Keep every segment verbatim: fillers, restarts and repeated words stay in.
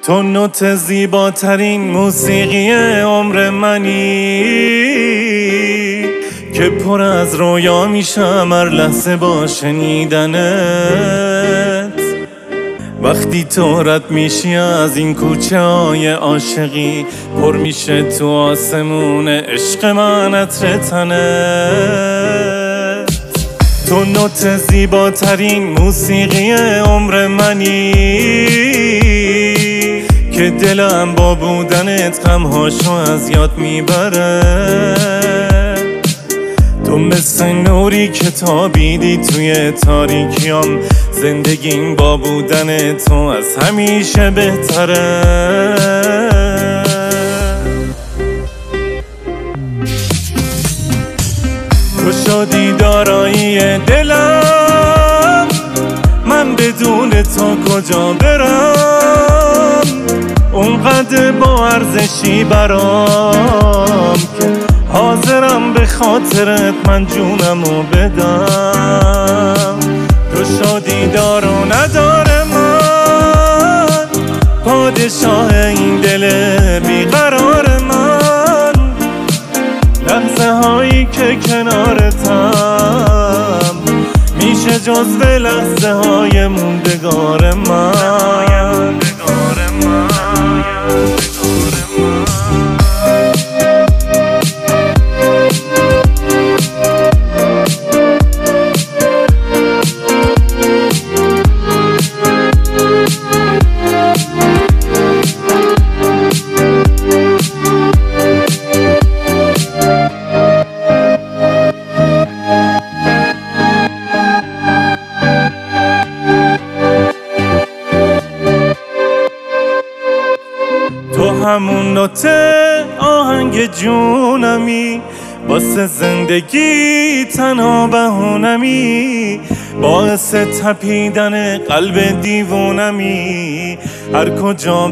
تو نوت زیباترین موسیقی عمر منی که پر از رویا میشم هر لحظه با شنیدنت. وقتی تو رد میشی از این کوچه های عاشقی، پر میشه تو آسمون عشق من عطر تنت. تو نوت زیباترین موسیقی عمر منی که دلم با بودنت غمهاشو از یاد میبره. تو مثل نوری که تابیدی توی تاریکیام، زندگیم با بودن تو از همیشه بهتره. تو شدی دارایی دلم، من بدون تو کجا برم؟ اونقدر با ارزشی برام که حاضرم به خاطرت من جونمو بدم. تو شادی دار و نداره من، پادشاه این دل بیقرار من. لحظه هایی که کنارتم میشه جزو لحظه های موندگار من. تو همون نوته آهنگ جونمی، واسه زندگی تنها بهونمی، باعث تپیدن قلب دیوونمی. هر کجا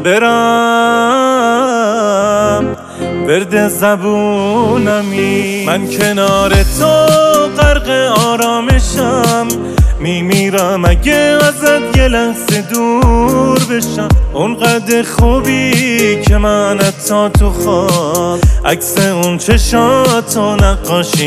برم ورد زبونمی. من کنار تو غرق آرامشم، میمیرم اگه ازت یه لحظه دور بشم. اونقدر خوبی که من حتی تو خواب عکس اون چشاتو نقاشی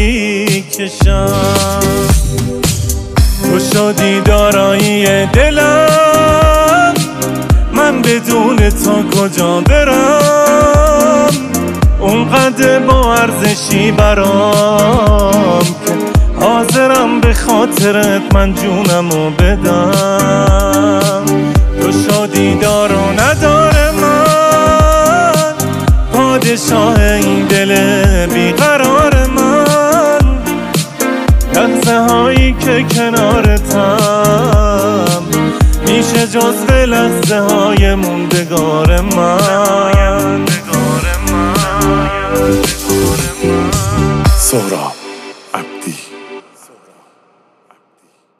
میکشم. تو شدی دارایی دلم، من بدون تو کجا برم؟ اونقدر با ارزشی برام که حاضرم به خاطرت من جونمو بدم. تو شادی دار و نداره من، پادشاه این دل بیقرار من. لحظه هایی که کنارتم میشه جزو لحظه های موندگار من. سهراب.